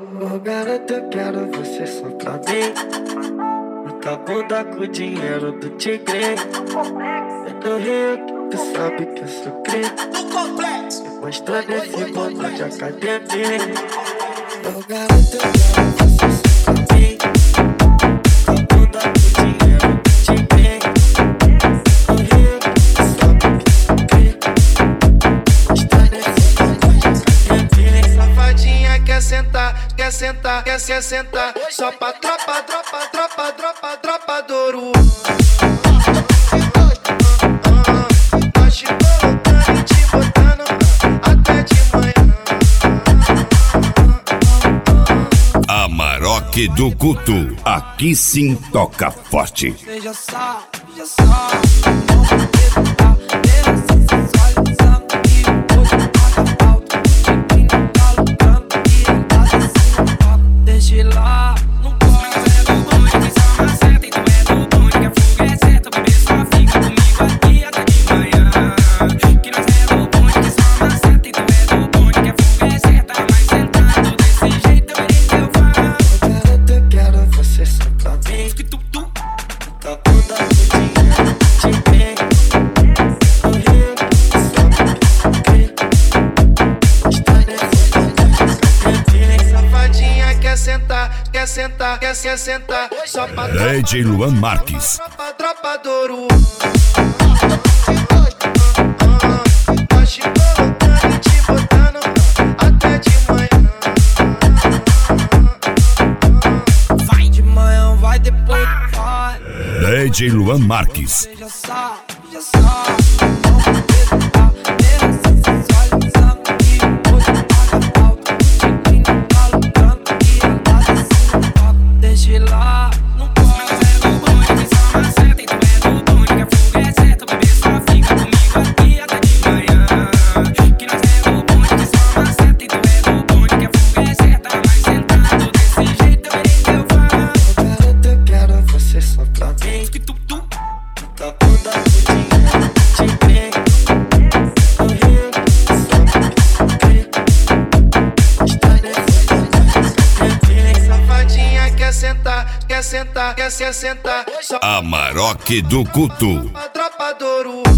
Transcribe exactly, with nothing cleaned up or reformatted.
Ô garota, eu quero você só pra mim. Muita bunda com o dinheiro do tigre. É do Rio que tu sabe que eu sou crente. Mostrando esse bolo de academia. Ô garota, eu quero você só pra mim. Muita bunda com o dinheiro do tigre. É do Rio que tu sabe que eu sou crente. Mostrando esse bolo de academia. Safadinha quer sentar, quer sentar, quer se sentar. Só pra tropa, tropa, tropa, tropa, tropa do Ouro. Tô te colocando e te botando até de manhã. Amarok do Guto, aqui sim toca forte. Você já sabe, já sabe. Não vou tentar, pela sensualização. E hoje paga falta. O tigrinho tá lutando e ele tá descendo papo. Deixa ele lá, não pode. Mas é do bonde que só maceta. Então é do bonde que a fuga é certa. O bebê só fica comigo aqui até de manhã. Que nós é do bonde que só maceta. Então é do bonde que a fuga é certa. Mas sentado desse jeito eu irei que eu faço. Ô garota, eu quero você só pra mim. Que tu, tu. Muita bunda com dinheiro do tigre. É do Rio que tu sabe que eu sou crente. Mostrando esse bolo de academia. Safadinha quer sentar, quer sentar, quer se sentar. Só pra D J Luan Marques. tropa, tropa do Ouro. Tô te colocando e te botando até de manhã. Vai de manhã, vai depois, vai. D J Luan Marques. Você já sabe, já sabe. Não vou tentar, pela sensualização. E hoje paga falta. O tigrinho tá lutando e ele tá descendo papo. Deixa ele lá, não pode. Mas é do bonde que só maceta. Então é do bonde que a fuga é certa. O bebê só fica comigo aqui até de manhã. Que nós é do bonde que só maceta. Então é do bonde que a fuga é certa. Mas sentado desse jeito eu irei que eu faço. Ô garota, eu quero você só pra mim. Que tu, tu. Muita bunda com dinheiro do tigre. É do Rio que tu sabe que eu sou crente. Mostrando esse bolo de academia. Safadinha quer sentar, quer sentar, quer se sentar. Só Amarok do Guto. pra tropa do Ouro.